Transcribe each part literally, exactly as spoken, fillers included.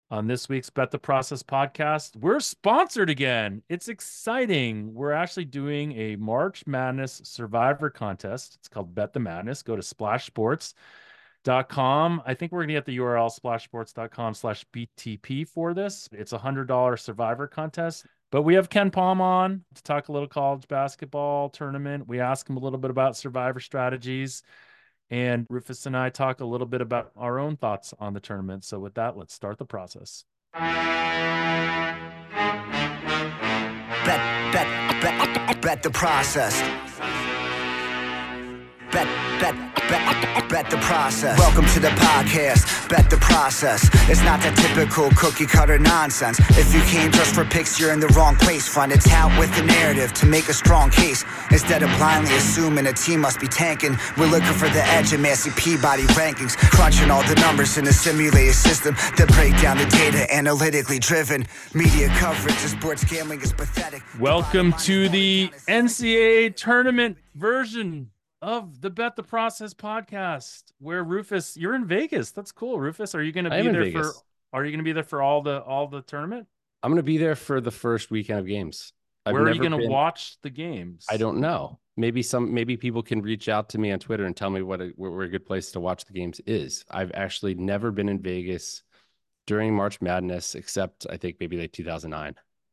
On this week's Bet the Process podcast, we're sponsored again. It's exciting. We're actually doing a March Madness Survivor contest. It's called Bet the Madness. Go to splash sports dot com. I think we're going to get the U R L splash sports dot com slash B T P for this. It's a one hundred dollars Survivor contest. But we have Ken Palm on to talk a little college basketball tournament. We ask him a little bit about Survivor strategies. And Rufus and I talk a little bit about our own thoughts on the tournament. So with that, let's start the process. Bet, bet, bet, bet the process. Bet, bet, bet, bet the process. Welcome to the podcast, Bet the Process. It's not that typical cookie cutter nonsense. If you came just for picks, you're in the wrong place. Find a tout with the narrative to make a strong case. Instead of blindly assuming a team must be tanking, we're looking for the edge in Massey Peabody rankings. Crunching all the numbers in a simulated system that break down the data analytically driven. Media coverage of sports gambling is pathetic. Welcome to the N C A A tournament version of the Bet the Process podcast, where Rufus, you're in Vegas. That's cool. Rufus, are you going to be there for? Are you going to be there for all the all the tournament? I'm going to be there for the first weekend of games. I've Where are you going to been... watch the games? I don't know. Maybe some. Maybe people can reach out to me on Twitter and tell me what a, where a good place to watch the games is. I've actually never been in Vegas during March Madness, except I think maybe like two thousand nine.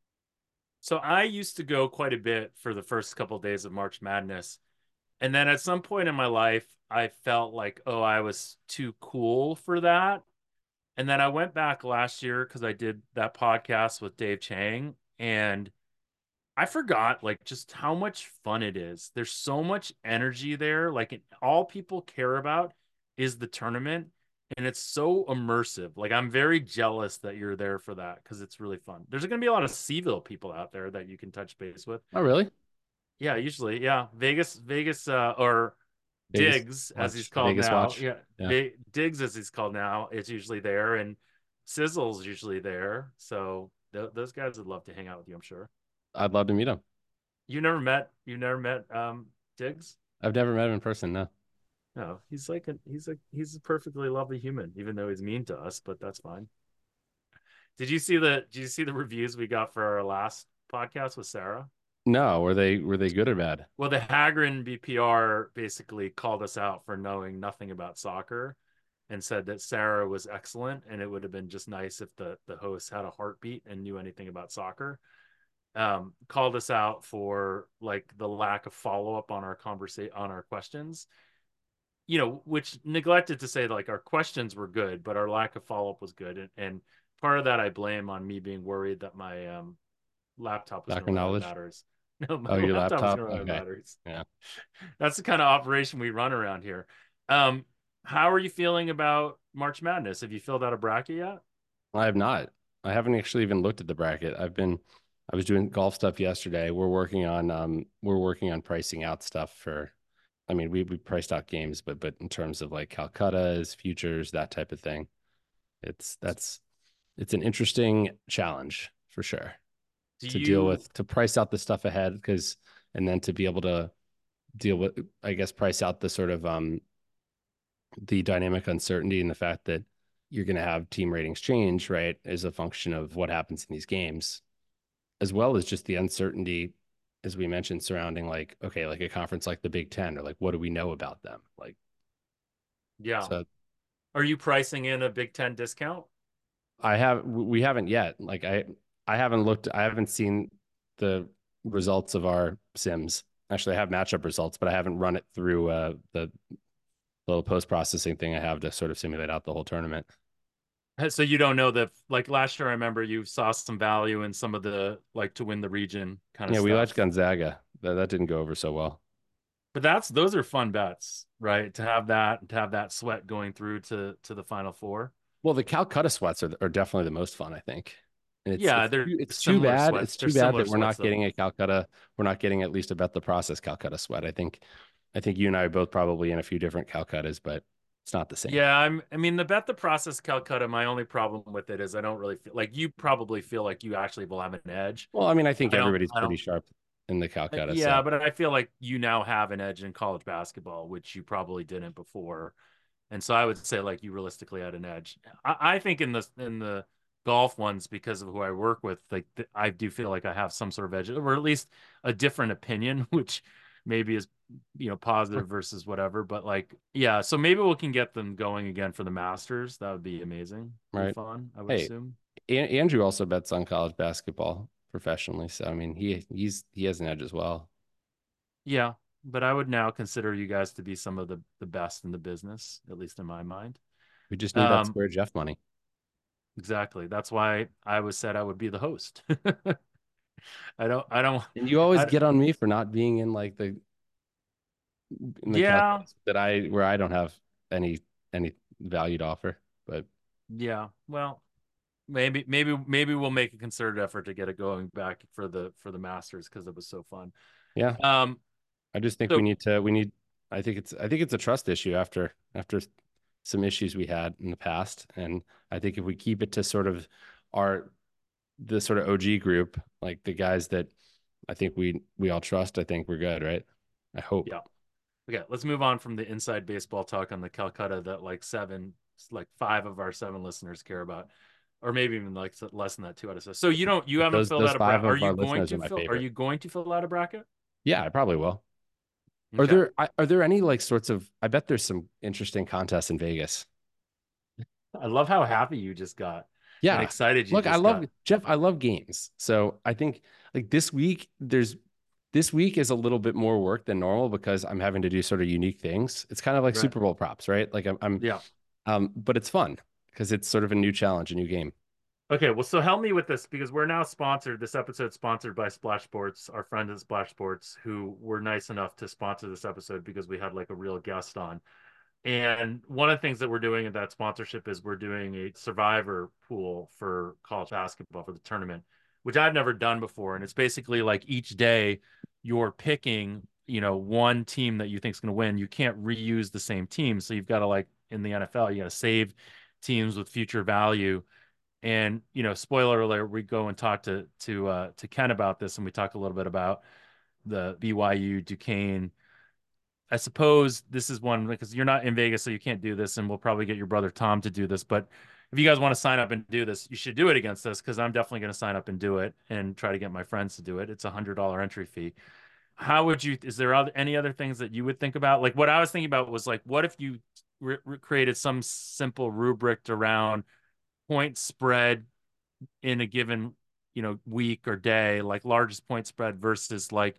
So I used to go quite a bit for the first couple of days of March Madness. And then at some point in my life, I felt like, oh, I was too cool for that. And then I went back last year because I did that podcast with Dave Chang, and I forgot like just how much fun it is. There's so much energy there. Like all people care about is the tournament, and it's so immersive. Like I'm very jealous that you're there for that because it's really fun. There's going to be a lot of Seville people out there that you can touch base with. Oh, really? Yeah, usually, yeah. Vegas, Vegas, uh, or Vegas Diggs, watch. as he's called Vegas now. watch. Yeah, yeah. V- Diggs, as he's called now, is usually there, and Sizzle's usually there. So th- those guys would love to hang out with you, I'm sure. I'd love to meet him. You never met, you never met um, Diggs? I've never met him in person. No. No, he's like a he's a he's a perfectly lovely human, even though he's mean to us, but that's fine. Did you see the Did you see the reviews we got for our last podcast with Sarah? No, were they were they good or bad? Well, the Hagrin B P R basically called us out for knowing nothing about soccer and said that Sarah was excellent, and it would have been just nice if the, the host had a heartbeat and knew anything about soccer. Um, called us out for like the lack of follow-up on our conversation on our questions, you know, which neglected to say that, like, our questions were good, but our lack of follow-up was good. And, and part of that I blame on me being worried that my um, laptop was Lack of going to run out knowledge. of batteries. No, my Oh, your laptop was laptop. gonna run out of Okay. batteries. Yeah. That's the kind of operation we run around here. Um, how are you feeling about March Madness? Have you filled out a bracket yet? I have not. I haven't actually even looked at the bracket. I've been, I was doing golf stuff yesterday. We're working on, um, we're working on pricing out stuff for, I mean, we we priced out games, but but in terms of like Calcutta's, futures, that type of thing, it's that's it's an interesting challenge for sure. Do to you... deal with, to price out the stuff ahead, because and then to be able to deal with, I guess, price out the sort of um the dynamic uncertainty and the fact that you're going to have team ratings change, right, as a function of what happens in these games, as well as just the uncertainty, as we mentioned, surrounding like, okay, like a conference like the Big Ten, or like, what do we know about them? Like, yeah. So are you pricing in a Big Ten discount? I have, we haven't yet. Like I, I haven't looked, I haven't seen the results of our sims. Actually, I have matchup results, but I haven't run it through uh, the little post-processing thing I have to sort of simulate out the whole tournament. So you don't know that, like last year, I remember you saw some value in some of the, like, to win the region kind of yeah, stuff. we watched Gonzaga. That, that didn't go over so well. But that's, those are fun bets, right? To have that, to have that sweat going through to, to the Final Four. Well, the Calcutta sweats are, are definitely the most fun, I think. And it's, yeah, it's, they're it's too bad. sweats. It's they're too bad that we're not sweats, getting though. a Calcutta. We're not getting at least a Bet the Process Calcutta sweat. I think, I think you and I are both probably in a few different Calcuttas, but it's not the same. Yeah, I'm. I mean, the Bet the Process Calcutta. My only problem with it is I don't really feel like you probably feel like you actually will have an edge. Well, I mean, I think I everybody's I pretty sharp in the Calcutta. Yeah, so. but I feel like you now have an edge in college basketball, which you probably didn't before. And so I would say like you realistically had an edge. I, I think in the in the golf ones because of who I work with, like th- I do feel like I have some sort of edge, or at least a different opinion, which maybe is, you know, positive versus whatever. But like, yeah, so maybe we can get them going again for the Masters. That would be amazing. Be right? fun, I would Hey, assume. An- Andrew also bets on college basketball professionally, so I mean, he he's he has an edge as well. Yeah, but I would now consider you guys to be some of the the best in the business, at least in my mind. We just need that Um, square Jeff money. exactly. That's why I was said I would be the host. I don't, I don't, And you always I, get on me for not being in like the in the yeah, calculus that I where I don't have any any value to offer. But yeah. Well, maybe, maybe, maybe we'll make a concerted effort to get it going back for the for the Masters because it was so fun. yeah, Um, I just think we so need to we need I think it's I think it's a trust issue after after some issues we had in the past. And I think if we keep it to sort of our the sort of O G group, like the guys that I think we we all trust, I think we're good, right? I hope. yeah. Okay, let's move on from the inside baseball talk on the Calcutta that like seven, like five of our seven listeners care about, or maybe even like less than that, two out of seven. So you don't, you But haven't those filled those out a five bracket. Are of you our going listeners are to my fill? Are favorite. you going to fill out a bracket? Yeah, I probably will. Are Okay, there are there any like sorts of I bet there's some interesting contests in Vegas. I love how happy you just got and Yeah. excited you Look, I just love got. Jeff, I love games. So I think like this week there's this week is a little bit more work than normal because I'm having to do sort of unique things. It's kind of like Right. Super Bowl props, right? Like I'm, I'm Yeah. um, but it's fun because it's sort of a new challenge, a new game. Okay, well, so help me with this because we're now sponsored. This episode sponsored by Splash Sports, our friends at Splash Sports, who were nice enough to sponsor this episode because we had like a real guest on. And one of the things that we're doing in that sponsorship is we're doing a survivor pool for college basketball for the tournament, which I've never done before. And it's basically like each day you're picking, you know, one team that you think is going to win. You can't reuse the same team. So you've got to, like in the N F L, you got to save teams with future value. And, you know, spoiler alert, we go and talk to to uh to Ken about this, and we talk a little bit about the B Y U Duquesne. I suppose this is one because you're not in Vegas, so you can't do this, and we'll probably get your brother Tom to do this. But if you guys want to sign up and do this, you should do it against us because I'm definitely going to sign up and do it and try to get my friends to do it. It's a hundred dollar entry fee. How would you? Is there other, any other things that you would think about? Like what I was thinking about was like, what if you re- re- created some simple rubric around point spread in a given, you know, week or day, like largest point spread versus like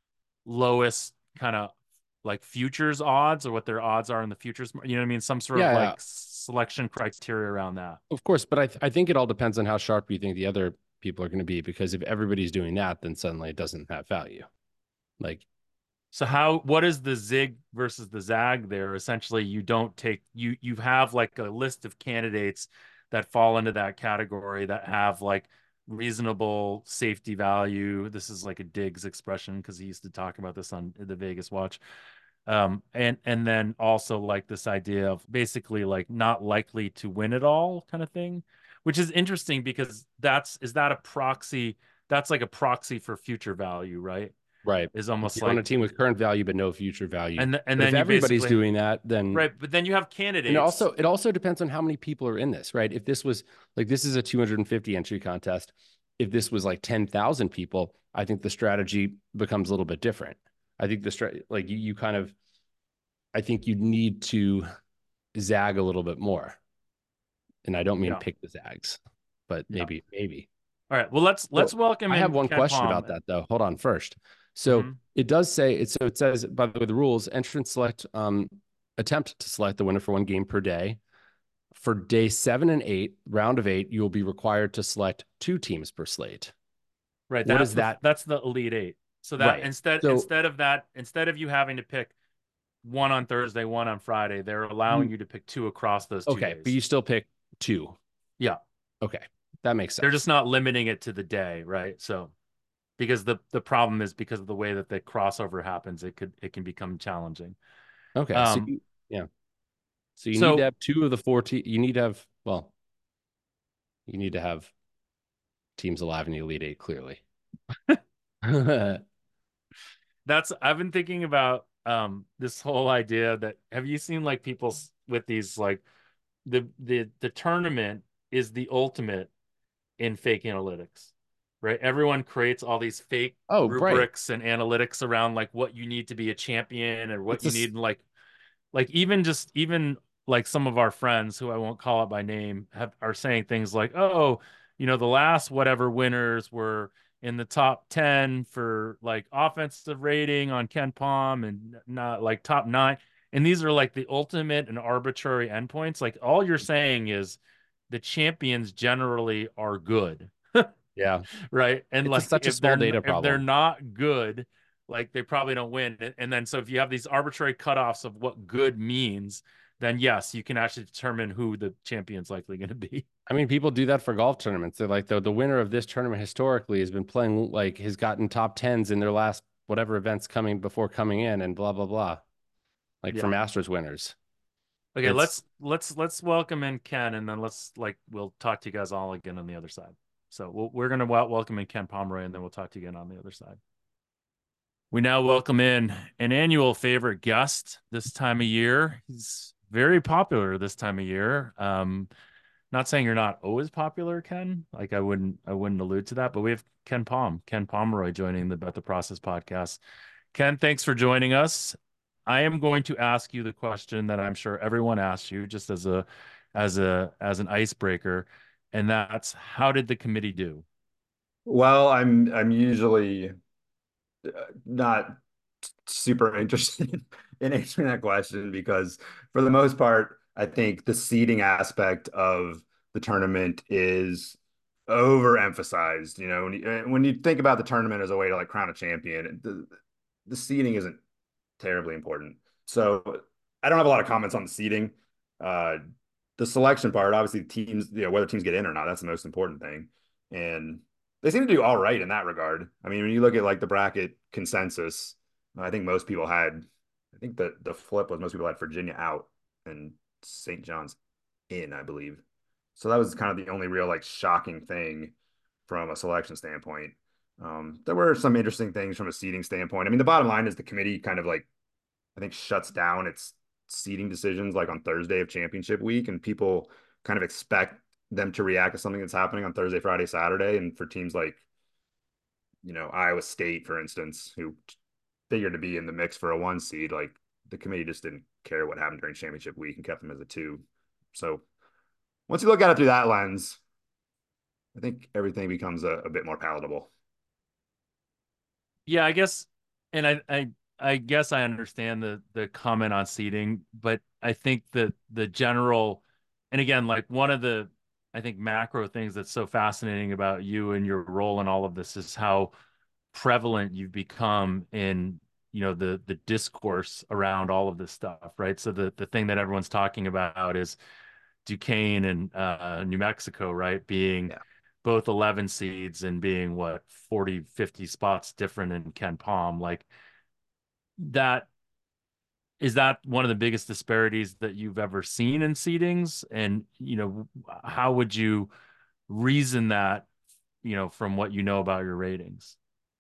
lowest kind of like futures odds or what their odds are in the futures. You know what I mean? Some sort of Yeah, yeah, like selection criteria around that. of course. But I, th- I think it all depends on how sharp you think the other people are going to be, because if everybody's doing that, then suddenly it doesn't have value. Like, So how what is the zig versus the zag there? Essentially, you don't take you you have like a list of candidates that fall into that category that have like reasonable safety value. This is like a Diggs expression because he used to talk about this on the Vegas Watch. Um, and and then also like this idea of basically like not likely to win it all kind of thing, which is interesting because that's is that a proxy? That's like a proxy for future value, right? right. Is If almost you're on like a team with current value but no future value. and th- and But if then you everybody's basically doing that, then right, but then you have and candidates. also it also depends on how many people are in this, right? If this was like this is a two hundred fifty entry contest. If this was like ten thousand people, I think the strategy becomes a little bit different. I think the strat like you you kind of I think you need to zag a little bit more. And I don't mean Yeah, pick the zags, but yeah. maybe, maybe. All right. Well, let's So let's welcome I have in one Ken question Palm. about that though. Hold on first. So Mhm. it does say it. So it says, by the way, the rules: entrants select, um, attempt to select the winner for one game per day. For day seven and eight, round of eight, you will be required to select two teams per slate. Right. What That's is the that? that's the Elite Eight. So that Right. instead So instead of that instead of you having to pick one on Thursday, one on Friday, they're allowing you you to pick two across those two okay, but days. you still pick two. Yeah. Okay, that makes They're sense. just not limiting it to the day, right? So because the the problem is because of the way that the crossover happens, it could it can become challenging. Okay, so Um you, yeah, so you need to so have two of the four. Te- you need to have well, you need to have teams alive in the Elite Eight, clearly. that's I've been thinking about um this whole idea that have you seen like people with these like the the the tournament is the ultimate. in fake analytics, right? Everyone creates all these fake Oh, right. rubrics and analytics around like what you need to be a champion and what It's you this. need in like like even just even like some of our friends who I won't call out by name have are saying things like, "Oh, you know, the last whatever winners were in the top ten for like offensive rating on Ken Palm and not like top nine." And these are like the ultimate and arbitrary endpoints. Like all you're saying is the champions generally are good, Yeah. right? And It's a, like such a if small they're data if they're problem. not good, like they probably don't win. And then so if you have these arbitrary cutoffs of what good means, then yes, you can actually determine who the champion's likely going to be. I mean, people do that for golf tournaments. They're like the the winner of this tournament historically has been playing like has gotten top tens in their last whatever events coming before coming in and blah blah blah. Like for Yeah. Masters winners. Okay, It's let's let's let's welcome in Ken, and then let's like we'll talk to you guys all again on the other side. So we'll, we're going to welcome in Ken Pomeroy, and then we'll talk to you again on the other side. We now welcome in an annual favorite guest this time of year. He's very popular this time of year. Um, not saying you're not always popular, Ken. Like I wouldn't I wouldn't allude to that, but we have Ken Palm, Ken Pomeroy joining the Bet the Process podcast. Ken, thanks for joining us. I am going to ask you the question that I'm sure everyone asks you just as a as a as an icebreaker, and that's how did the committee do? Well, I'm I'm usually uh, not super interested in answering that question because for the most part, I think the seeding aspect of the tournament is overemphasized. You know, when you, uh, when you think about the tournament as a way to like crown a champion, the the seeding isn't terribly important. So I don't have a lot of comments on the seeding. Uh, the selection part, obviously, teams, you know, whether teams get in or not, that's the most important thing. And they seem to do all right in that regard. I mean, when you look at like the bracket consensus, I think most people had, I think the the flip was most people had Virginia out and Saint John's in, I believe. So that was kind of the only real like shocking thing from a selection standpoint. Um, there were some interesting things from a seating standpoint. I mean, the bottom line is the committee kind of like I think shuts down its seating decisions like on Thursday of championship week, and people kind of expect them to react to something that's happening on Thursday, Friday, Saturday. And for teams like, you know, Iowa State, for instance, who figured to be in the mix for a one seed, like the committee just didn't care what happened during championship week and kept them as a two. So once you look at it through that lens, I think everything becomes a, a bit more palatable. Yeah, I guess, and I, I, I guess I understand the the comment on seating, but I think that the general, and again, like one of the, I think macro things that's so fascinating about you and your role in all of this is how prevalent you've become in, you know, the the discourse around all of this stuff, right? So the the thing that everyone's talking about is Duquesne and uh, New Mexico, right, being Yeah. both eleven seeds and being what forty, fifty spots different in Ken Palm. Like that, is that one of the biggest disparities that you've ever seen in seedings? And, you know, how would you reason that, you know, from what you know about your ratings?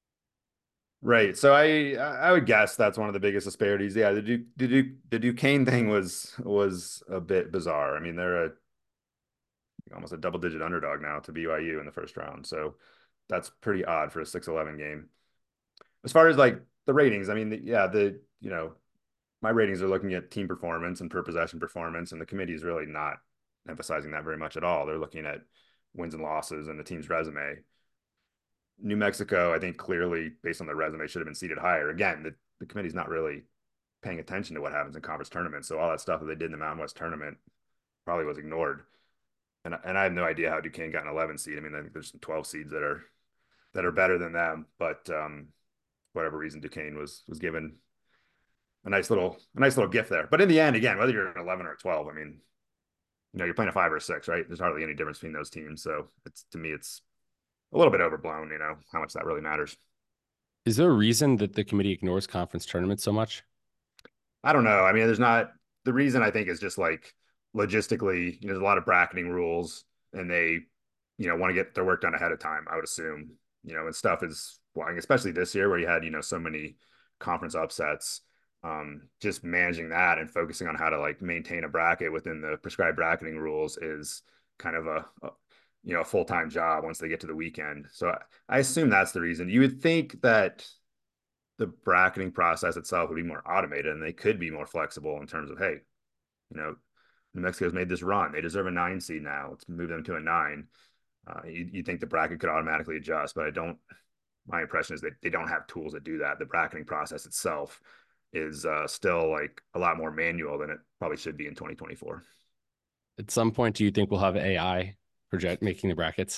Right. So I I would guess that's one of the biggest disparities. Yeah, the Duke the Duke the Duquesne thing was was a bit bizarre. I mean, they're a almost a double digit underdog now to B Y U in the first round. So that's pretty odd for a six eleven game. As far as like the ratings, I mean, the, yeah, the you know, my ratings are looking at team performance and per possession performance, and the committee is really not emphasizing that very much at all. They're looking at wins and losses and the team's resume. New Mexico, I think clearly based on their resume should have been seated higher. Again, the, the committee's not really paying attention to what happens in conference tournaments. So all that stuff that they did in the Mountain West tournament probably was ignored. And and I have no idea how Duquesne got an eleven seed. I mean, I think there's some twelve seeds that are that are better than them, but um, whatever reason Duquesne was was given a nice little a nice little gift there. But in the end, again, whether you're an eleven or a twelve, I mean, you know, you're playing a five or a six, right? There's hardly any difference between those teams. So it's to me, it's a little bit overblown, you know, how much that really matters. Is there a reason that the committee ignores conference tournaments so much? I don't know. I mean, there's not the reason I think is just like logistically, you know, there's a lot of bracketing rules and they, you know, want to get their work done ahead of time, I would assume, you know, and stuff is flying, especially this year where you had, you know, so many conference upsets. Um, just managing that and focusing on how to like maintain a bracket within the prescribed bracketing rules is kind of a, a you know, a full-time job once they get to the weekend. So I, I assume that's the reason. You would think that the bracketing process itself would be more automated and they could be more flexible in terms of, hey, you know, New Mexico's made this run. They deserve a nine seed now. Let's move them to a nine. Uh, you, you think the bracket could automatically adjust, but I don't. My impression is that they don't have tools that do that. The bracketing process itself is uh, still like a lot more manual than it probably should be in twenty twenty-four. At some point, do you think we'll have A I project making the brackets?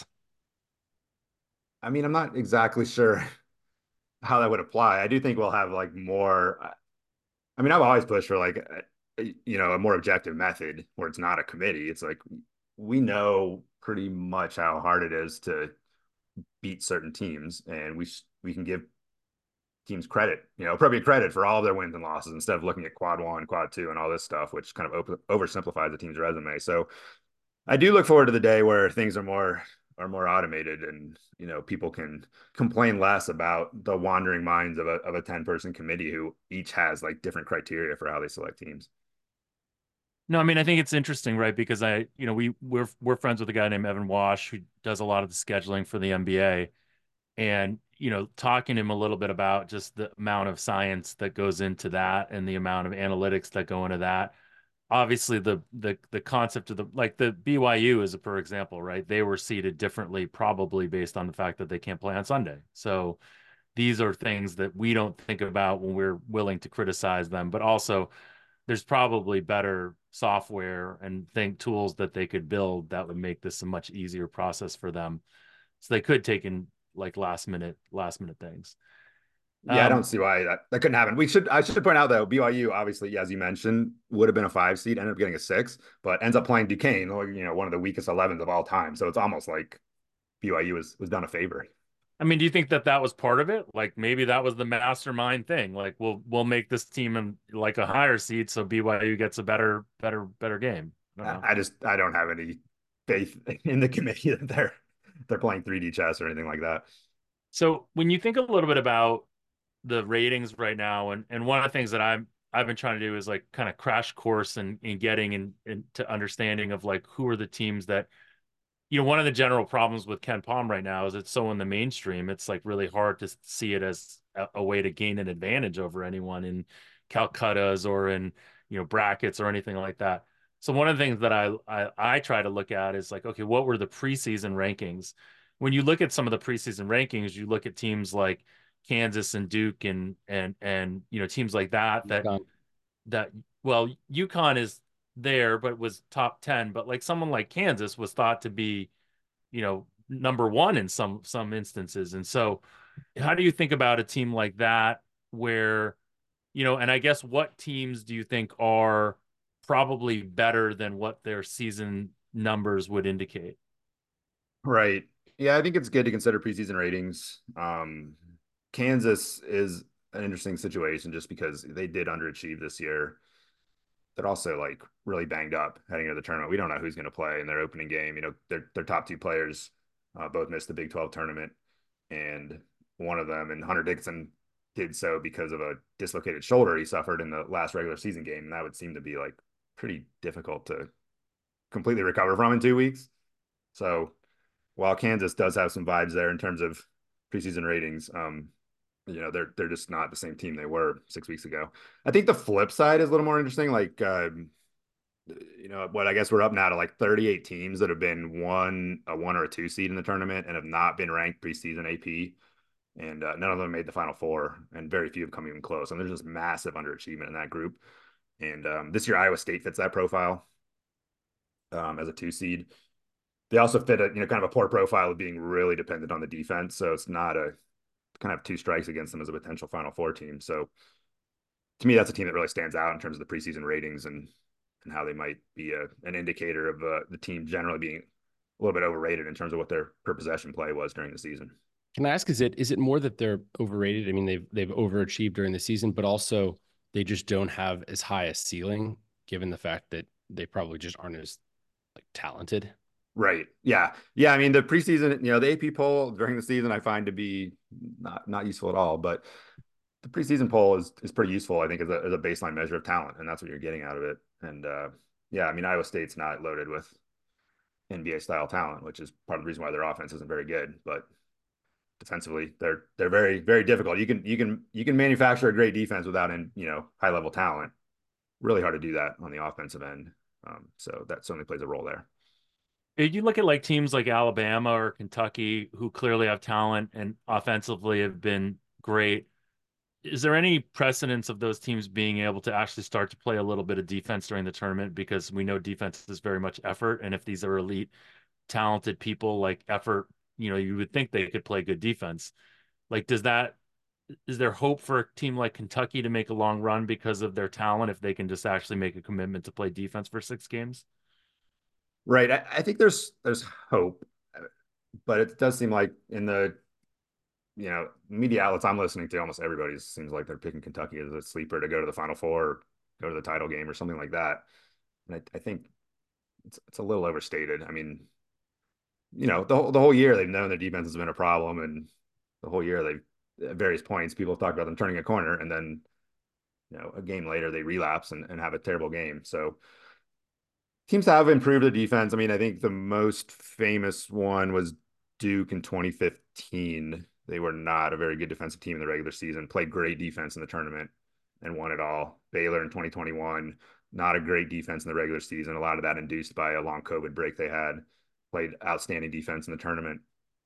I mean, I'm not exactly sure how that would apply. I do think we'll have like more. I mean, I've always pushed for like, a, you know, a more objective method where it's not a committee. It's like we know pretty much how hard it is to beat certain teams, and we we can give teams credit, you know, appropriate credit for all of their wins and losses instead of looking at quad one, quad two, and all this stuff, which kind of op- oversimplifies the team's resume. So I do look forward to the day where things are more are more automated, and you know people can complain less about the wandering minds of a of a ten person committee who each has like different criteria for how they select teams. No, I mean, I think it's interesting, right? Because I, you know, we we're we're friends with a guy named Evan Wash who does a lot of the scheduling for the N B A, and you know, talking to him a little bit about just the amount of science that goes into that and the amount of analytics that go into that. Obviously, the the the concept of the like the B Y U is a per example, right? They were seated differently, probably based on the fact that they can't play on Sunday. So these are things that we don't think about when we're willing to criticize them, but also there's probably better software and think tools that they could build that would make this a much easier process for them. So they could take in like last minute, last minute things. Yeah, I don't Um, see why that, that couldn't happen. We should I should point out though, B Y U obviously, as you mentioned, would have been a five seed, ended up getting a six, but ends up playing Duquesne, you know, one of the weakest elevens of all time. So it's almost like B Y U was was done a favor. I mean, do you think that that was part of it? Like maybe that was the mastermind thing. Like we'll we'll make this team in like a higher seed so B Y U gets a better better better game. I don't I, know. I just I don't have any faith in the committee that they're they're playing three D chess or anything like that. So when you think a little bit about the ratings right now, and and one of the things that I'm I've been trying to do is like kind of crash course in in getting in, into understanding of like who are the teams that you know, one of the general problems with KenPom right now is it's so in the mainstream. It's like really hard to see it as a, a way to gain an advantage over anyone in Calcutta's or in, you know, brackets or anything like that. So one of the things that I, I I try to look at is like, okay, what were the preseason rankings? When you look at some of the preseason rankings, you look at teams like Kansas and Duke and and and you know teams like that that UConn. that well, UConn is there, but was top ten. But like someone like Kansas was thought to be, you know, number one in some some instances. And so, how do you think about a team like that, where, you know, and I guess what teams do you think are probably better than what their season numbers would indicate? Right. Yeah, I think it's good to consider preseason ratings. Um, Kansas is an interesting situation just because they did underachieve this year. They're also like really banged up heading into the tournament. We don't know who's going to play in their opening game. You know, their their top two players uh, both missed the Big twelve tournament, and one of them, and Hunter Dickinson, did so because of a dislocated shoulder he suffered in the last regular season game, and that would seem to be like pretty difficult to completely recover from in two weeks. So while Kansas does have some vibes there in terms of preseason ratings, um, you know, they're they're just not the same team they were six weeks ago. I think the flip side is a little more interesting. Like, um, you know, what I guess we're up now to like thirty-eight teams that have been one a one or a two seed in the tournament and have not been ranked preseason A P, and uh, none of them made the Final Four, and very few have come even close. And there's just massive underachievement in that group. And um, this year, Iowa State fits that profile um, as a two seed. They also fit a you know kind of a poor profile of being really dependent on the defense, so it's not a kind of two strikes against them as a potential Final Four team. So to me, that's a team that really stands out in terms of the preseason ratings and and how they might be a, an indicator of uh, the team generally being a little bit overrated in terms of what their per possession play was during the season. Can I ask, is it is it more that they're overrated? I mean, they've they've overachieved during the season, but also they just don't have as high a ceiling, given the fact that they probably just aren't as like talented. Right. Yeah. Yeah. I mean, the preseason, you know, the A P poll during the season I find to be not not useful at all, but the preseason poll is is pretty useful, I think, as a as a baseline measure of talent, and that's what you're getting out of it. And uh, yeah, I mean, Iowa State's not loaded with N B A style talent, which is part of the reason why their offense isn't very good. But defensively, they're they're very very difficult. You can you can you can manufacture a great defense without in you know high level talent. Really hard to do that on the offensive end. Um, so that certainly plays a role there. If you look at like teams like Alabama or Kentucky, who clearly have talent and offensively have been great, is there any precedence of those teams being able to actually start to play a little bit of defense during the tournament? Because we know defense is very much effort. And if these are elite, talented people, like effort, you know, you would think they could play good defense. Like, does that, is there hope for a team like Kentucky to make a long run because of their talent if they can just actually make a commitment to play defense for six games? Right. I, I think there's there's hope, but it does seem like in the you know media outlets I'm listening to, almost everybody seems like they're picking Kentucky as a sleeper to go to the Final Four, or go to the title game, or something like that. And I, I think it's it's a little overstated. I mean, you know, the whole the whole year they've known their defense has been a problem, and the whole year they've at various points people have talked about them turning a corner, and then you know a game later they relapse and, and have a terrible game. So teams have improved the defense. I mean, I think the most famous one was Duke in twenty fifteen. They were not a very good defensive team in the regular season, played great defense in the tournament and won it all. Baylor in twenty twenty-one, not a great defense in the regular season. A lot of that induced by a long COVID break they had, played outstanding defense in the tournament.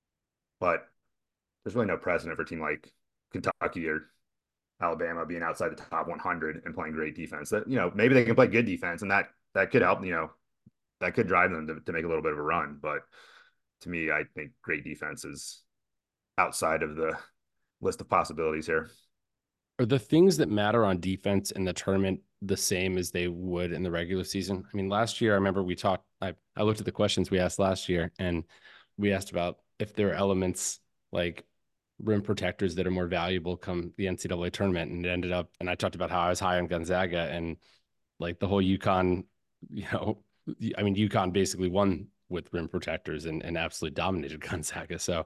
But there's really no precedent for a team like Kentucky or Alabama being outside the top one hundred and playing great defense. That, you know, maybe they can play good defense, and that that could help, you know, that could drive them to, to make a little bit of a run. But to me, I think great defense is outside of the list of possibilities here. Are the things that matter on defense in the tournament the same as they would in the regular season? I mean, last year, I remember we talked, I, I looked at the questions we asked last year, and we asked about if there are elements like rim protectors that are more valuable come the N C double A tournament. And it ended up, and I talked about how I was high on Gonzaga, and like the whole UConn, you know, I mean, UConn basically won with rim protectors and, and absolutely dominated Gonzaga. So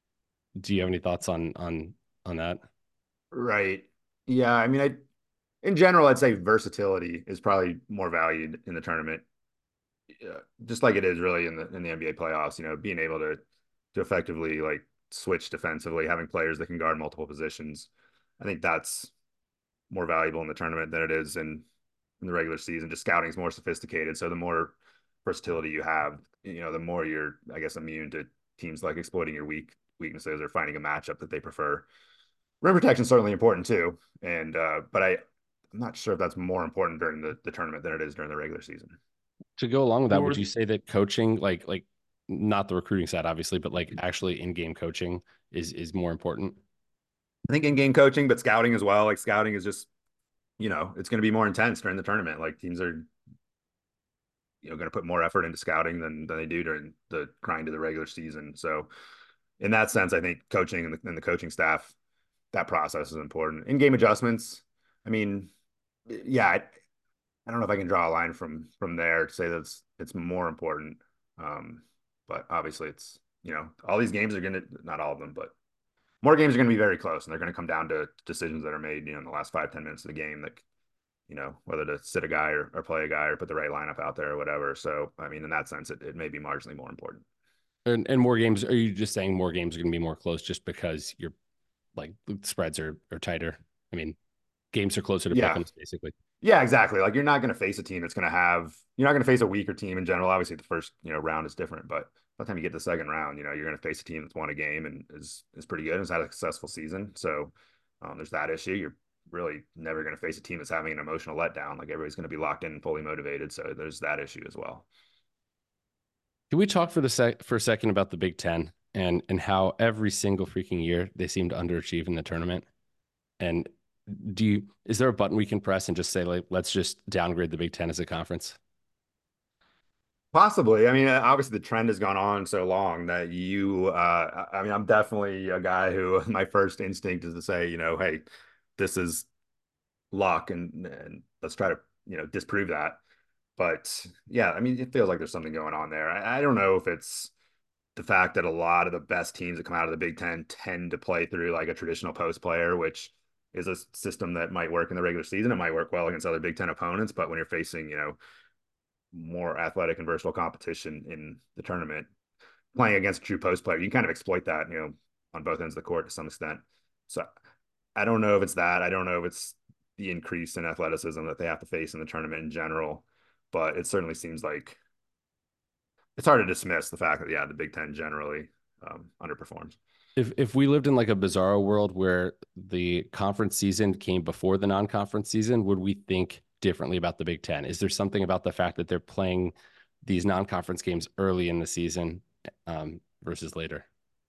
do you have any thoughts on, on, on that? Right. Yeah. I mean, I, in general, I'd say versatility is probably more valued in the tournament, uh, just like it is really in the in the N B A playoffs. You know, being able to to effectively like switch defensively, having players that can guard multiple positions. I think that's more valuable in the tournament than it is in in the regular season. Just scouting is more sophisticated, so the more versatility you have, you know, the more you're, I guess, immune to teams like exploiting your weak weaknesses or finding a matchup that they prefer. Rim protection is certainly important too, and uh, but I I'm not sure if that's more important during the, the tournament than it is during the regular season. To go along with that, Or would you say that coaching, like like not the recruiting side, obviously, but like actually in-game coaching is is more important? I think in-game coaching, but scouting as well. Like scouting is just, you know, it's going to be more intense during the tournament. Like teams are, you know, going to put more effort into scouting than than they do during the grind of the regular season. So in that sense, I think coaching and the, and the coaching staff, that process is important. In-game adjustments, I mean, yeah, I, I don't know if I can draw a line from from there to say that it's it's more important. Um, but obviously it's, you know, all these games are going to, not all of them, but more games are going to be very close, and they're going to come down to decisions that are made, you know, in the last five ten minutes of the game, that, you know, whether to sit a guy or, or play a guy or put the right lineup out there or whatever. So, I mean, in that sense, it, it may be marginally more important. And, and more games, are you just saying more games are going to be more close just because you're like spreads are, are tighter? I mean, games are closer to Yeah. pick'ems, basically. Yeah, exactly. Like you're not going to face a team that's going to have, you're not going to face a weaker team in general. Obviously, the first, you know, round is different, but by the time you get to the second round, you know, you're going to face a team that's won a game and is is pretty good and has had a successful season. So um, there's that issue. You're really never going to face a team that's having an emotional letdown. Like everybody's going to be locked in and fully motivated. So there's that issue as well. Can we talk for the sec for a second about the Big Ten and and how every single freaking year they seem to underachieve in the tournament? And do you, is there a button we can press and just say, like, let's just downgrade the Big Ten as a conference? Possibly. I mean, obviously the trend has gone on so long that you, uh, I mean, I'm definitely a guy who my first instinct is to say, you know, hey, this is luck, and, and let's try to, you know, disprove that. But yeah, I mean, it feels like there's something going on there. I, I don't know if it's the fact that a lot of the best teams that come out of the Big Ten tend to play through like a traditional post player, which is a system that might work in the regular season. It might work well against other Big Ten opponents, but when you're facing, you know, more athletic and versatile competition in the tournament. Playing against a true post player, you can kind of exploit that, you know, on both ends of the court to some extent. So I don't know if it's that. I don't know if it's the increase in athleticism that they have to face in the tournament in general, but it certainly seems like it's hard to dismiss the fact that, yeah, the Big Ten generally um, underperforms. If if we lived in like a bizarro world where the conference season came before the non-conference season, would we think differently about the Big Ten? Is there something about the fact that they're playing these non-conference games early in the season um, versus later?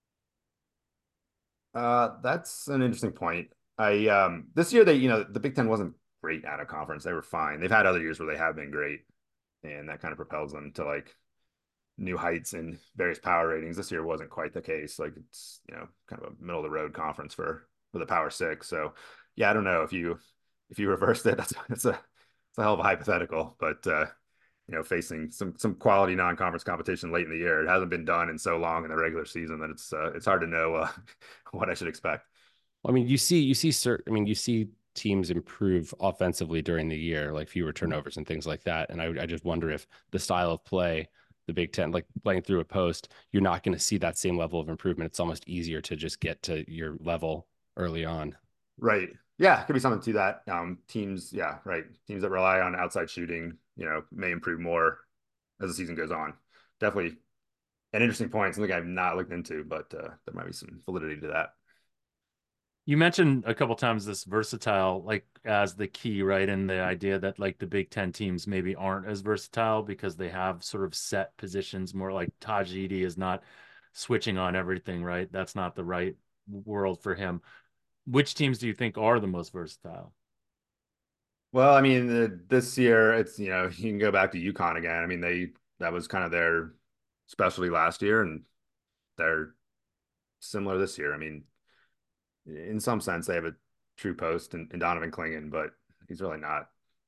Uh, that's an interesting point. I um this year they, you know, the Big Ten wasn't great out of conference. They were fine. They've had other years where they have been great, and that kind of propels them to like new heights in various power ratings. This year wasn't quite the case. Like it's, you know, kind of a middle of the road conference for for the Power Six. So yeah, I don't know if you if you reversed it, that's that's a it's a hell of a hypothetical, but uh you know, facing some some quality non-conference competition late in the year. It hasn't been done in so long in the regular season that it's uh, it's hard to know uh, what I should expect. I mean, you see, you see, certain. I mean, you see teams improve offensively during the year, like fewer turnovers and things like that. And I, I just wonder if the style of play, the Big Ten, like playing through a post, you're not going to see that same level of improvement. It's almost easier to just get to your level early on. Right. Yeah, could be something to that. Um, teams, yeah, right. Teams that rely on outside shooting, you know, may improve more as the season goes on. Definitely an interesting point, something I've not looked into, but uh, there might be some validity to that. You mentioned a couple times this versatile, like as the key, right? And the idea that like the Big Ten teams maybe aren't as versatile because they have sort of set positions, more like Tajidi is not switching on everything, right? That's not the right world for him. Which teams do you think are the most versatile? Well, I mean, uh, this year it's, you know, you can go back to UConn again. I mean, they that was kind of their specialty last year, and they're similar this year. I mean, in some sense, they have a true post in, in Donovan Clingan, but he's really not.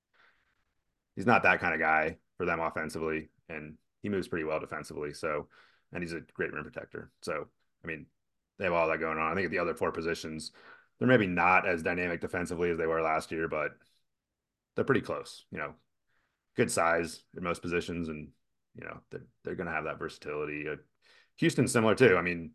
He's not that kind of guy for them offensively, and he moves pretty well defensively. So, and he's a great rim protector. So, I mean, they have all that going on. I think at the other four positions, they're maybe not as dynamic defensively as they were last year, but they're pretty close. You know, good size in most positions, and you know they're they're going to have that versatility. Uh, Houston's similar too. I mean,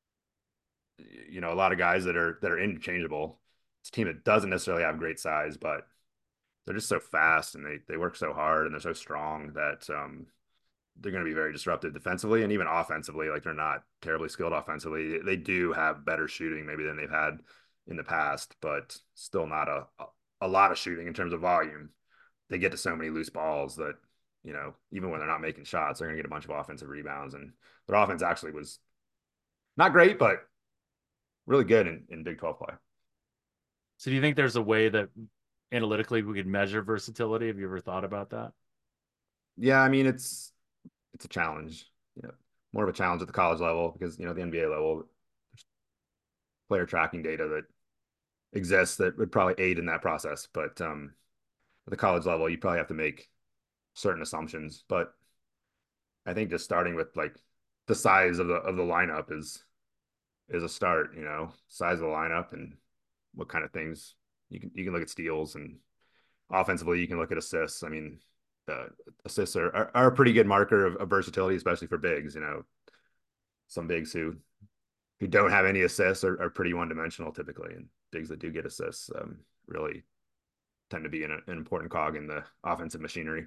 you know, a lot of guys that are that are interchangeable. It's a team that doesn't necessarily have great size, but they're just so fast and they they work so hard and they're so strong that um, they're going to be very disruptive defensively and even offensively. Like they're not terribly skilled offensively. They do have better shooting maybe than they've had in the past, but still not a a lot of shooting in terms of volume. They get to so many loose balls that, you know, even when they're not making shots, they're going to get a bunch of offensive rebounds. And their offense actually was not great, but really good in, in Big twelve play. So do you think there's a way that analytically we could measure versatility? Have you ever thought about that? Yeah, I mean it's it's a challenge. You know, more of a challenge at the college level because you know the N B A level, there's player tracking data that exists that would probably aid in that process. But um, at the college level, you probably have to make certain assumptions. But I think just starting with like the size of the of the lineup is is a start. You know, size of the lineup and what kind of things you can you can look at steals and offensively you can look at assists. I mean, uh, assists are, are, are a pretty good marker of, of versatility, especially for bigs. You know, some bigs who who don't have any assists are, are pretty one dimensional typically, and bigs that do get assists um, really tend to be an, an important cog in the offensive machinery.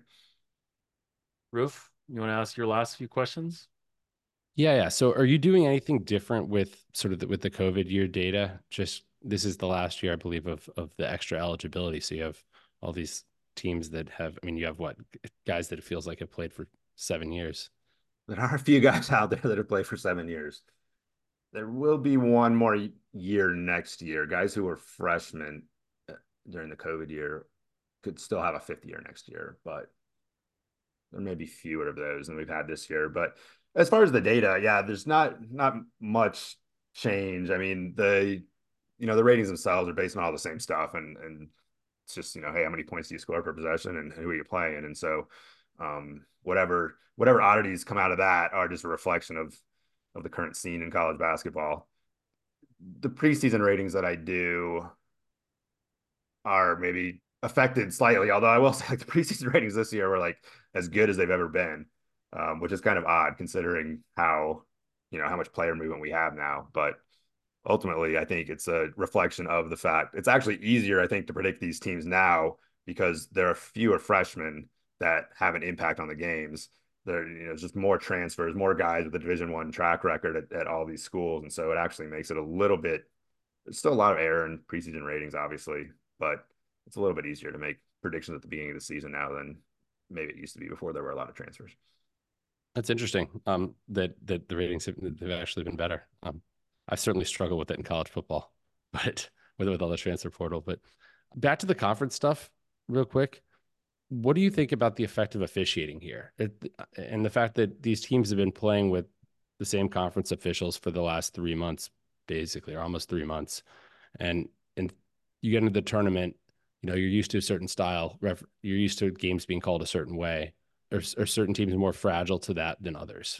Roof, you want to ask your last few questions? Yeah, yeah. So are you doing anything different with sort of the, with the COVID year data? Just this is the last year, I believe, of of the extra eligibility. So you have all these teams that have, I mean, you have what guys that it feels like have played for seven years. There are a few guys out there that have played for seven years. There will be one more year next year. Guys who were freshmen uh, during the COVID year could still have a fifth year next year, but there may be fewer of those than we've had this year. But as far as the data, yeah, there's not not much change. I mean, the you know the ratings themselves are based on all the same stuff, and and it's just you know, hey, how many points do you score per possession, and who are you playing? And so, um, whatever whatever oddities come out of that are just a reflection of of the current scene in college basketball. The preseason ratings that I do are maybe affected slightly, although I will say like the preseason ratings this year were like as good as they've ever been, um, which is kind of odd considering how, you know, how much player movement we have now. But ultimately, I think it's a reflection of the fact it's actually easier, I think, to predict these teams now because there are fewer freshmen that have an impact on the games. There, you know, just more transfers, more guys with a Division One track record at, at all these schools, and so it actually makes it a little bit. There's still a lot of error in preseason ratings, obviously, but it's a little bit easier to make predictions at the beginning of the season now than maybe it used to be before there were a lot of transfers. That's interesting. Um, that that the ratings have, have actually been better. Um, I certainly struggle with it in college football, but with with all the transfer portal. But back to the conference stuff, real quick. What do you think about the effect of officiating here, it, and the fact that these teams have been playing with the same conference officials for the last three months, basically, or almost three months, and and you get into the tournament, you know, you're used to a certain style, you're used to games being called a certain way, or, or certain teams more fragile to that than others.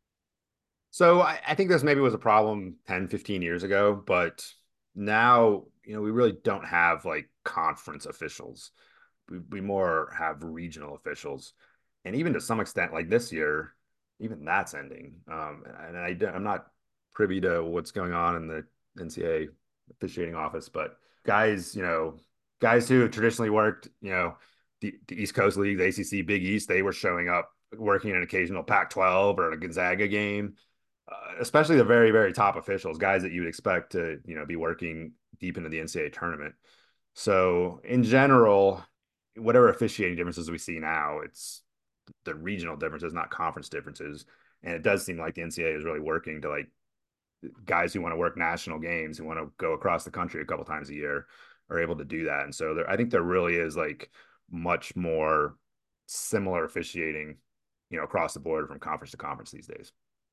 So I, I think this maybe was a problem ten, fifteen years ago, but now, you know, we really don't have like conference officials. We, we more have regional officials. And even to some extent, like this year, even that's ending. Um, and I, I'm not privy to what's going on in the N C A A officiating office, but guys, you know, guys who have traditionally worked, you know, the, the East Coast League, the A C C, Big East, they were showing up working an occasional Pac twelve or a Gonzaga game, uh, especially the very, very top officials, guys that you would expect to, you know, be working deep into the N C A A tournament. So in general, whatever officiating differences we see now, it's the regional differences, not conference differences. And it does seem like the N C A A is really working to like guys who want to work national games, who want to go across the country a couple times a year, are able to do that. And so there, I think there really is like much more similar officiating, you know, across the board from conference to conference these days.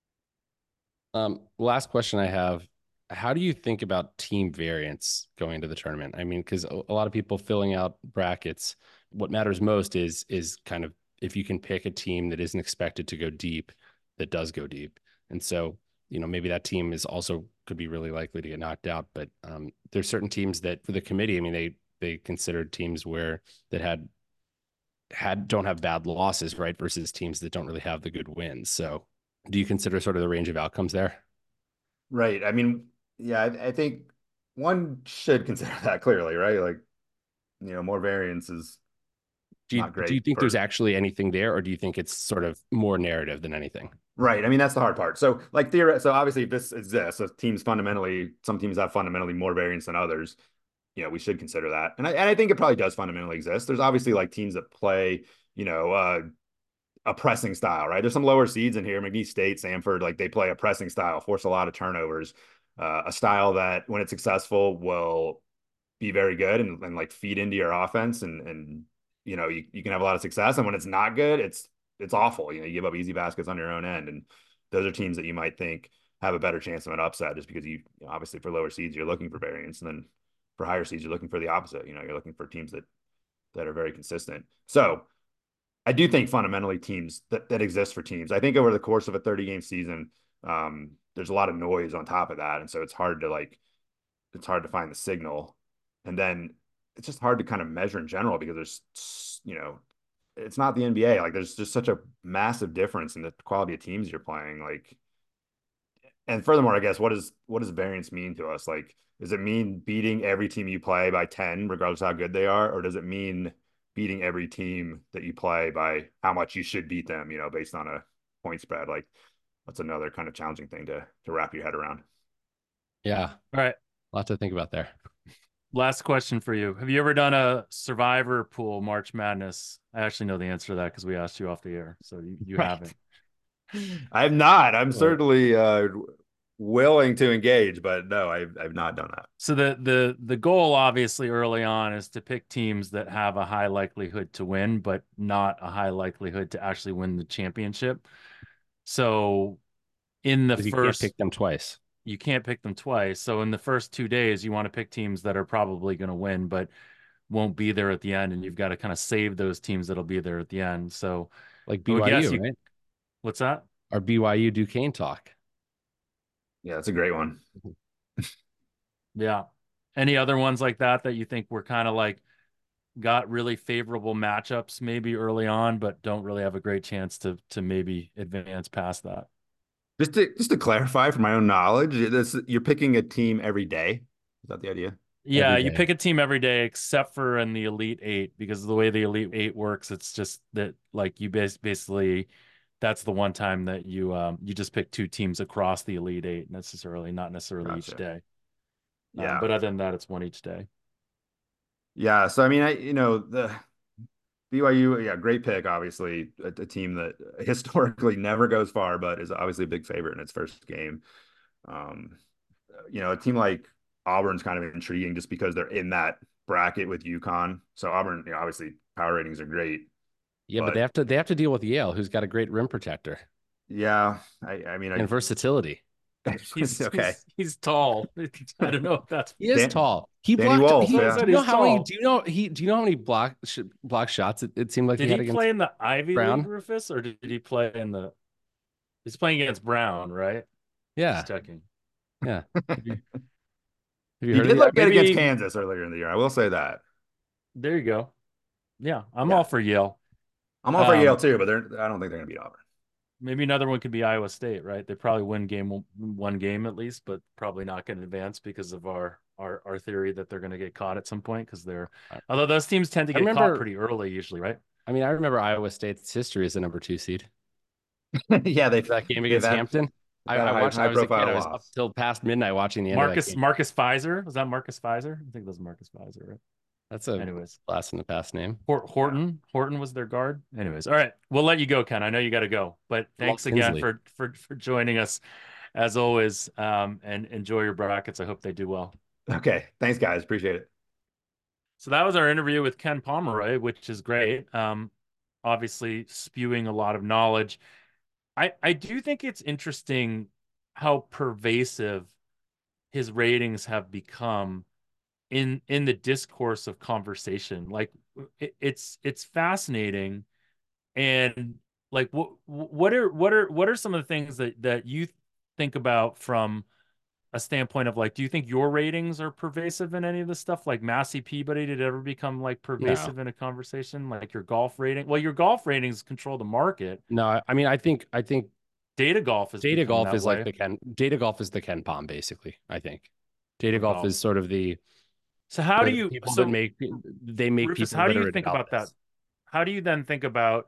Um, last question I have: how do you think about team variance going into the tournament? I mean, because a, a lot of people filling out brackets, what matters most is is kind of if you can pick a team that isn't expected to go deep, that does go deep. And so, you know, maybe that team is also could be really likely to get knocked out. But um, there's certain teams that for the committee, I mean, they they considered teams where that had had don't have bad losses, right? Versus teams that don't really have the good wins. So do you consider sort of the range of outcomes there? Right. I mean, yeah, I, I think one should consider that clearly, right? Like, you know, more variance is Do you not do great you think there's for. actually anything there, or do you think it's sort of more narrative than anything? Right. I mean, that's the hard part. So, like, theory. So, obviously, if this exists, so teams fundamentally, some teams have fundamentally more variance than others. You know, we should consider that. And I, and I think it probably does fundamentally exist. There's obviously like teams that play, you know, uh, a pressing style, right? There's some lower seeds in here, McNeese State, Samford, like they play a pressing style, force a lot of turnovers, uh, a style that when it's successful will be very good and, and like feed into your offense. And, and, you know, you, you can have a lot of success. And when it's not good, it's, it's awful. You know, you give up easy baskets on your own end. And those are teams that you might think have a better chance of an upset just because you, you know, obviously for lower seeds, you're looking for variance. And then for higher seeds, you're looking for the opposite. You know, you're looking for teams that, that are very consistent. So I do think fundamentally teams that, that exist for teams. I think over the course of a thirty game season, um, there's a lot of noise on top of that. And so it's hard to like, it's hard to find the signal. And then it's just hard to kind of measure in general because there's, you know, it's not the N B A. Like there's just such a massive difference in the quality of teams you're playing. Like, and furthermore, I guess, what does, what does variance mean to us? Like, does it mean beating every team you play by ten, regardless of how good they are? Or does it mean beating every team that you play by how much you should beat them, you know, based on a point spread? Like, that's another kind of challenging thing to, to wrap your head around. Yeah, All right. a lot to think about there. Last question for you. Have you ever done a survivor pool March Madness? I actually know the answer to that because we asked you off the air. So you, you Right. haven't. I'm not. I'm Well, certainly uh, willing to engage, but no, I've, I've not done that. So the the the goal obviously early on is to pick teams that have a high likelihood to win, but not a high likelihood to actually win the championship. So in the because you can't first pick them twice. you can't pick them twice. So in the first two days, you want to pick teams that are probably going to win, but won't be there at the end, and you've got to kind of save those teams that'll be there at the end. So Like I would guess B Y U, you. right? What's that? Our B Y U Duquesne talk. Yeah, that's a great one. Yeah. Any other ones like that that you think were kind of like got really favorable matchups maybe early on, but don't really have a great chance to to maybe advance past that. Just to just to clarify for my own knowledge, this you're picking a team every day. Is that the idea? Yeah, every you day. pick a team every day except for in the Elite Eight because of the way the Elite Eight works, it's just that like you bas basically that's the one time that you um you just pick two teams across the Elite Eight necessarily, not necessarily each Gotcha. day. Um, Yeah. but other than that, it's one each day. Yeah. So I mean, I you know the B Y U, yeah, great pick. Obviously, a, a team that historically never goes far, but is obviously a big favorite in its first game. Um, you know, a team like Auburn's kind of intriguing just because they're in that bracket with UConn. So Auburn, you know, obviously power ratings are great, Yeah, but they but have to they have to deal with Yale, who's got a great rim protector yeah, I, I mean, and versatility. I He's okay. he's he's tall. I don't know if that's He is Dan, tall. He Danny blocked. Wolf, He. so I Do yeah. said you know he's how many? tall. Do you know he? Do you know how many block sh block shots it, it seemed like Did he had he against play in the Ivy League, Brown? Rufus, or did he play in the he's playing against Brown, right? Just Yeah, checking. yeah. Have you, have you He heard of did the? look good against Maybe Kansas earlier in the year. I will say that. there you go. Yeah, I'm Yeah, all for Yale. I'm all for Yale Um, too, but they're I don't think they're gonna beat Auburn. maybe another one could be Iowa State, right? They probably win game one game at least, but probably not going to advance because of our our our theory that they're going to get caught at some point because they're I although those teams tend to I get caught remember. pretty early usually, right? I mean, I remember Iowa State's history as the number two seed. Yeah, they've That game they've against had Hampton. they've I, had I a high watched. I high was a kid. profile I was up loss. till past midnight watching the end of that Marcus game. Marcus Pfizer was that Marcus Pfizer? I think that was Marcus Pfizer, right? That's a Anyways, blast in the past name. Yeah. Horton Horton was their guard. Anyways, all right, we'll let you go, Ken. I know you got to go, but Love thanks again Tinsley. for for for joining us as always. Um, and enjoy your brackets. I hope they do well. Okay. Thanks, guys. Appreciate it. So that was our interview with Ken Pomeroy, which is great. Um, obviously spewing a lot of knowledge. I I do think it's interesting how pervasive his ratings have become in in the discourse of conversation. Like it, it's it's fascinating, and like what what are what are what are some of the things that that you think about from a standpoint of like, do you think your ratings are pervasive in any of this stuff? Like Massey Peabody, did it ever become like No, pervasive in a conversation? Like your golf rating? Well, your golf ratings control the market. no. I, I mean, I think I think Data golf has data become golf that is like way the Ken. Data golf is the Ken Palm, basically. I think data for golf golf. is sort of the So how do the you, people that so make they make Rufus, people how do you literate think about about that? this. How do you then think about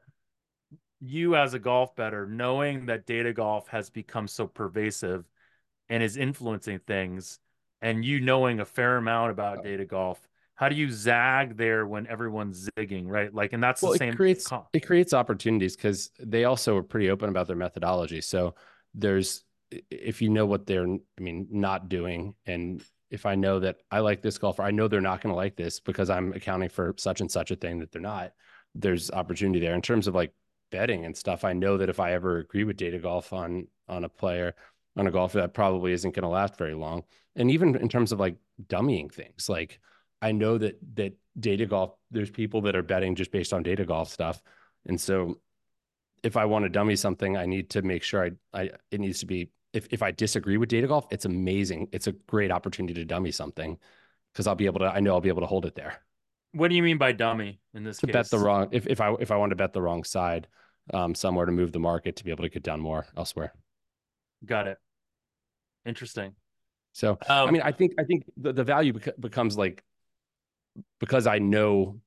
you as a golf bettor, knowing that data golf has become so pervasive and is influencing things, and you knowing a fair amount about data golf? How do you zag there when everyone's zigging, right? Like, and that's the Well, it same. creates Con- it creates opportunities because they also are pretty open about their methodology. So there's if you know what they're, I mean, not doing, and if I know that I like this golfer, I know they're not going to like this because I'm accounting for such and such a thing that they're not. There's opportunity there in terms of like betting and stuff. I know that if I ever agree with data golf on on a player, on a golfer, that probably isn't going to last very long. And even in terms of like dummying things, like I know that that data golf, there's people that are betting just based on data golf stuff. And so if I want to dummy something, I need to make sure I, I it needs to be, if, if I disagree with data golf, it's amazing. It's a great opportunity to dummy something because I'll be able to, I know I'll be able to hold it there what do you mean by dummy in this to bet the case? wrong, if, if I, if I want to bet the wrong side um, somewhere to move the market to be able to get down more elsewhere. Got it. Interesting. So, I Um, mean, I think, I think the, the value bec- becomes like, because I know,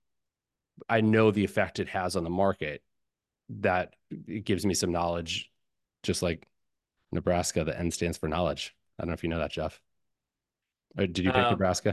I know the effect it has on the market, that it gives me some knowledge, just like Nebraska, the N stands for knowledge. I don't know if you know that, Jeff. Or did you pick um, Nebraska?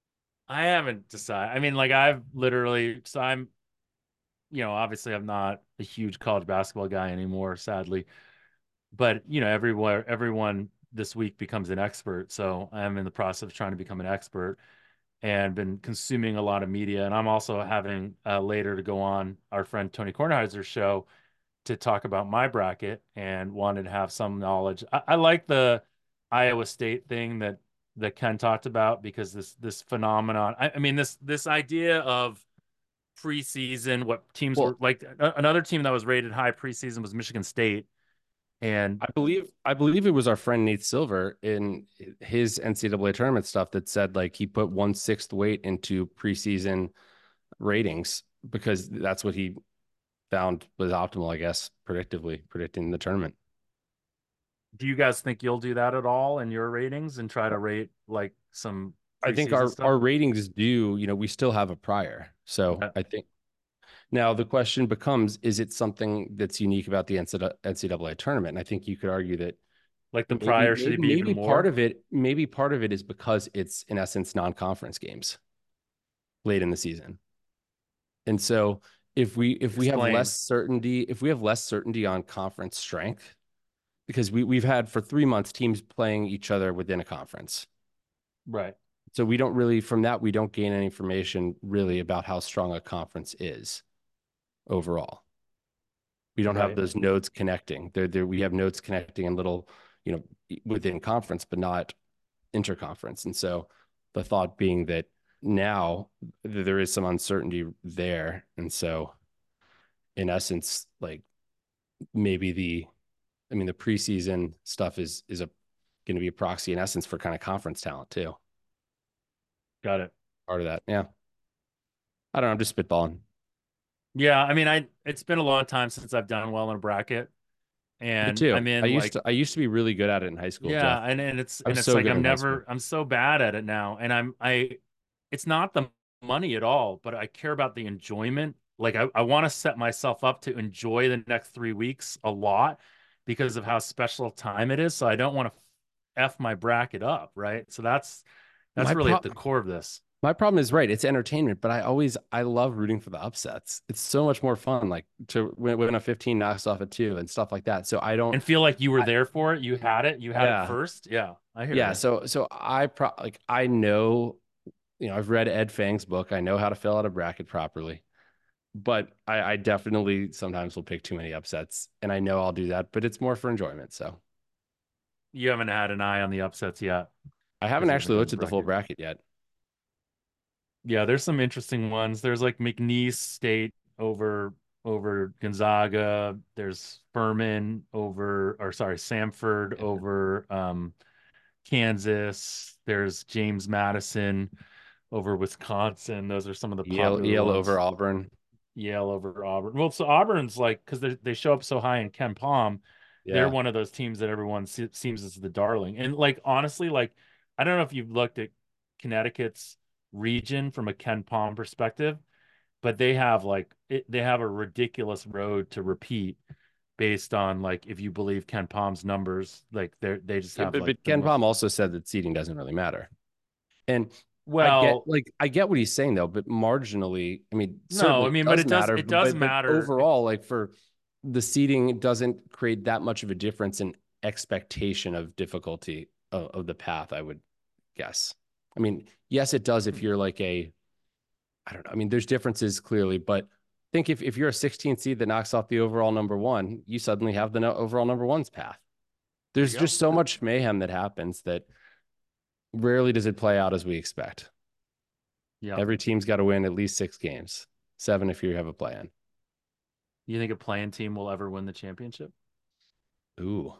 I haven't decided. I mean, like I've literally, so I'm, you know, obviously I'm not a huge college basketball guy anymore, sadly. But you know, everywhere, everyone this week becomes an expert. So I'm in the process of trying to become an expert and been consuming a lot of media. And I'm also having uh, later to go on our friend Tony Kornheiser's show to talk about my bracket and wanted to have some knowledge. I, I like the Iowa State thing that that Ken talked about because this this phenomenon. I, I mean this this idea of preseason, what teams were Well, like. A, another team that was rated high preseason was Michigan State, and I believe I believe it was our friend Nate Silver in his N C double A tournament stuff that said like he put one sixth weight into preseason ratings because that's what he found was optimal, I guess, predictively predicting the tournament. Do you guys think you'll do that at all in your ratings and try to rate like some I think preseason our stuff? our ratings do, you know, we still have a prior. So Yeah. I think now the question becomes, is it something that's unique about the N C double A tournament? And I think you could argue that Like the maybe prior maybe should be even maybe part more. of it, maybe part of it is because it's in essence non-conference games late in the season. And so if we if we have Explain. less certainty, if we have less certainty on conference strength, because we we've had for three months teams playing each other within a conference. Right. So we don't really, from that, we don't gain any information really about how strong a conference is overall. We don't have Right. those nodes connecting. There, there we have nodes connecting in little, you know, within conference, but not interconference. And so the thought being that now there is some uncertainty there. And so in essence, like maybe the, I mean, the preseason stuff is is a going to be a proxy in essence for kind of conference talent too. Got it. Part of that. Yeah. I don't know. I'm just spitballing. Yeah, I mean, I it's been a long time since I've done well in a bracket, Me and too. I'm I in used like to I used to be really good at it in high school, yeah, Jeff. and and it's I and was it's so like good I'm in high school. never I'm so bad at it now, and I'm I it's not the money at all, but I care about the enjoyment. Like I, I want to set myself up to enjoy the next three weeks a lot because of how special time it is. So I don't want to F my bracket up, right? So that's that's My really at pro the core of this. my problem is right. It's entertainment, but I always I love rooting for the upsets. It's so much more fun, like to when, when a fifteen knocks off a two and stuff like that. So I don't. And feel like you were I, there for it. You had it. You had it yeah, first. Yeah, I hear yeah. you. So so I pro like I know, you know, I've read Ed Fang's book. I know how to fill out a bracket properly. But I, I definitely sometimes will pick too many upsets, and I know I'll do that. But it's more for enjoyment. So You haven't had an eye on the upsets yet I haven't because you haven't actually done looked the at the full bracket. bracket yet. Yeah, there's some interesting ones. There's like McNeese State over over Gonzaga. There's Furman over, or sorry, Samford Yeah. over um, Kansas. There's James Madison over Wisconsin. Those are some of the Yale popular Yale over ones. Auburn. Yale over Auburn. Well, so Auburn's like because they they show up so high in Ken Palm, they're Yeah. one of those teams that everyone se seems is the darling. And like honestly, like I don't know if you've looked at Connecticut's region from a Ken Palm perspective, but they have like it, they have a ridiculous road to repeat based on like if you believe Ken Palm's numbers, like they they just Yeah, have but like but the Ken most Palm also said that seeding doesn't really matter. And I get well. like I get what he's saying though, but marginally, I mean, No, certainly I it mean, but does it does matter, it but does but, but matter. overall, like for the seeding doesn't create that much of a difference in expectation of difficulty of, of the path, I would guess. I mean, yes, it does if you're like a, I don't know. I mean, there's differences clearly, but think if, if you're a sixteenth seed that knocks off the overall number one, you suddenly have the no, overall number one's path. There you There's go. just so much mayhem that happens that rarely does it play out as we expect. Yeah. Every team's got to win at least six games, seven if you have a plan. You think a playing team will ever win the championship? Ooh.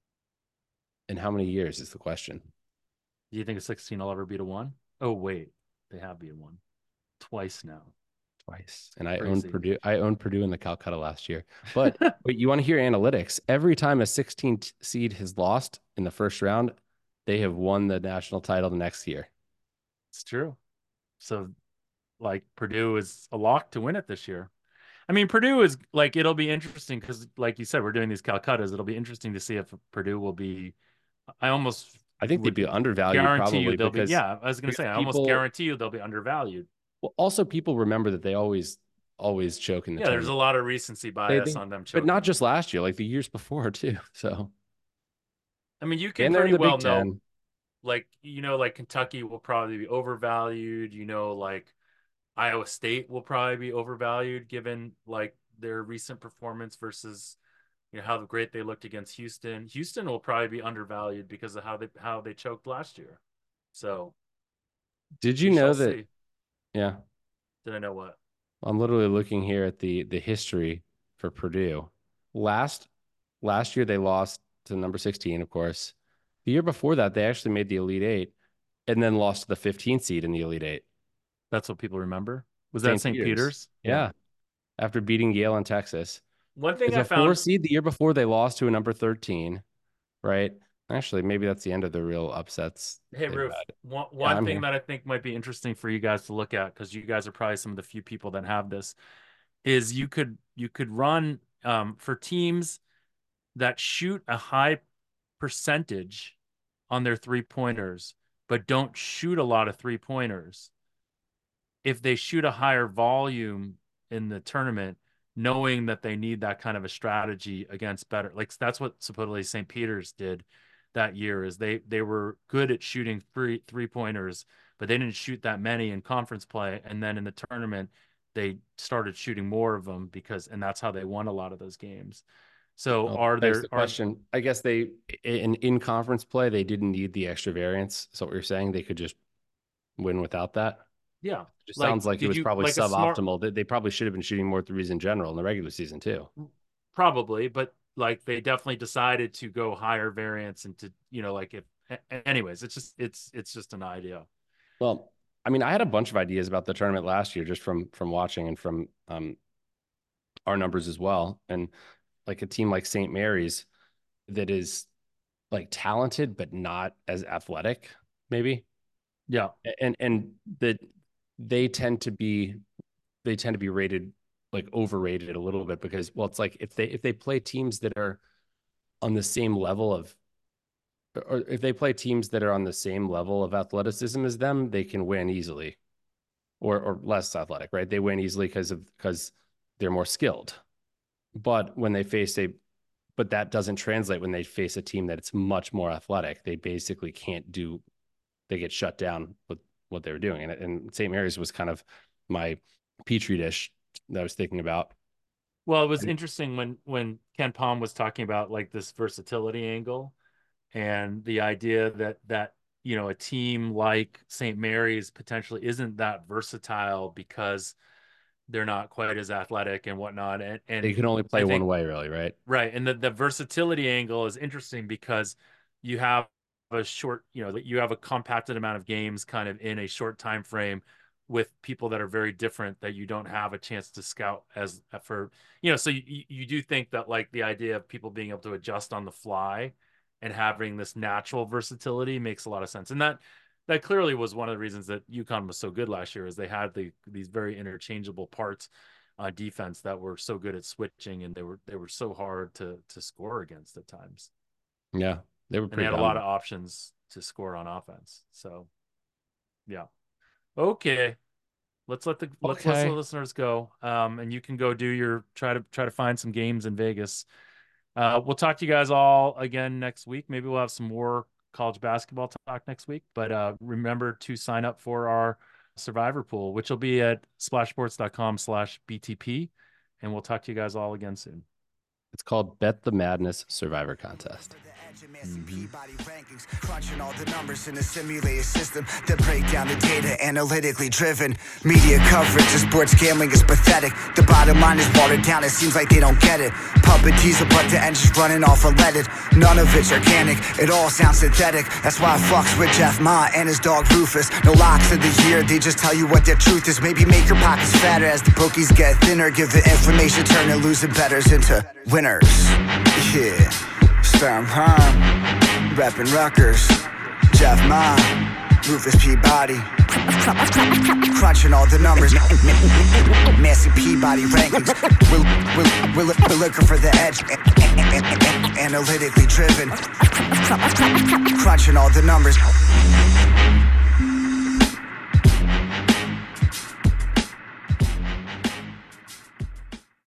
In how many years is the question? Do you think a sixteen will ever beat a one? Oh, wait. They have beat a one twice now. Twice. And I owned Crazy. Purdue. I owned Purdue in the Calcutta last year. But but you want to hear analytics. Every time a sixteenth seed has lost in the first round, they have won the national title the next year. It's true. So, like, Purdue is a lock to win it this year. I mean, Purdue is like, it'll be interesting because, like you said, we're doing these Calcuttas. It'll be interesting to see if Purdue will be, I almost I think they'd would be undervalued guarantee you probably they'll be, because yeah, I was going to because say, I almost people guarantee you they'll be undervalued. well, also people remember that they always always choke in the Yeah, there's a tournament. lot of recency They, bias they on them but not choking. just last year, like the years before too. So I mean, you can and they're in pretty the well Big know, Ten. like, you know, like Kentucky will probably be overvalued, you know, like Iowa State will probably be overvalued given like their recent performance versus you know how great they looked against Houston. Houston will probably be undervalued because of how they how they choked last year. So Did you we shall know that? see. Yeah. Did I know what? I'm literally looking here at the the history for Purdue. Last last year they lost to number sixteen, of course. The year before that, they actually made the Elite Eight and then lost to the fifteenth seed in the Elite Eight. That's what people remember. Was that Saint Peter's? Peter's? Yeah. yeah. After beating Yale and Texas. One thing it's I a found... four seed the year before they lost to a number thirteen, right? Actually, maybe that's the end of the real upsets. Hey, Roof, one, one yeah, thing here. that I think might be interesting for you guys to look at, because you guys are probably some of the few people that have this, is you could you could run um, for teams that shoot a high percentage on their three-pointers, but don't shoot a lot of three-pointers. If they shoot a higher volume in the tournament, knowing that they need that kind of a strategy against better, like that's what supposedly Saint Peter's did that year, is they they were good at shooting three three pointers, but they didn't shoot that many in conference play, and then in the tournament they started shooting more of them, because and that's how they won a lot of those games. So well, are there the question are, I guess they in in conference play they didn't need the extra variance, so what you're saying they could just win without that? Yeah, it just like, sounds like it was you, probably like suboptimal. Smart... They probably should have been shooting more threes in general in the regular season too. Probably, but like they definitely decided to go higher variance and to, you know, like if anyways, it's just it's it's just an idea. Well, I mean, I had a bunch of ideas about the tournament last year just from from watching and from um our numbers as well. And like a team like Saint Mary's that is like talented but not as athletic, maybe. Yeah. And and that they tend to be they tend to be rated like overrated a little bit, because well, it's like if they if they play teams that are on the same level of, or if they play teams that are on the same level of athleticism as them, they can win easily, or or less athletic, right? They win easily because of because they're more skilled. But when they face a, but that doesn't translate when they face a team that's much more athletic. They basically can't do, they get shut down with what they were doing. And, and Saint Mary's was kind of my petri dish that I was thinking about. Well, it was and, interesting when when Ken Pom was talking about like this versatility angle, and the idea that that you know a team like Saint Mary's potentially isn't that versatile because they're not quite as athletic and whatnot, and, and they can only play think, one way, really, right? Right, and the the versatility angle is interesting because you have a short, you know, you have a compacted amount of games kind of in a short time frame with people that are very different that you don't have a chance to scout as for, you know, so you, you do think that like the idea of people being able to adjust on the fly and having this natural versatility makes a lot of sense. And that, that clearly was one of the reasons that UConn was so good last year, is they had the, these very interchangeable parts on defense that were so good at switching, and they were, they were so hard to, to score against at times. Yeah. They were pretty and they had dominant. A lot of options to score on offense. So yeah. Okay. Let's let the okay. let's let the listeners go. Um, and you can go do your try to try to find some games in Vegas. Uh, we'll talk to you guys all again next week. Maybe we'll have some more college basketball talk next week. But uh, remember to sign up for our Survivor pool, which will be at splashsports.com slash BTP. And we'll talk to you guys all again soon. It's called Bet the Madness Survivor Contest. Mm-hmm. Crunching all the numbers in a simulated system that break down the data, analytically driven. Media coverage of sports gambling is pathetic. The bottom line is watered down, it seems like they don't get it. Puppet teaser, but the engine's running off unleaded. None of it's organic, it all sounds synthetic. That's why I fucks with Jeff Ma and his dog Rufus. No locks of the year, they just tell you what their truth is. Maybe make your pockets fatter as the bookies get thinner. Give the information, turn the losing betters into winners. Yeah. Sturm Hahn, reppin' Rutgers, Jeff Ma, Rufus Peabody, crunching all the numbers, Massey Peabody rankings. We're, we're, we're, we're looking for the edge, analytically driven, crunching all the numbers.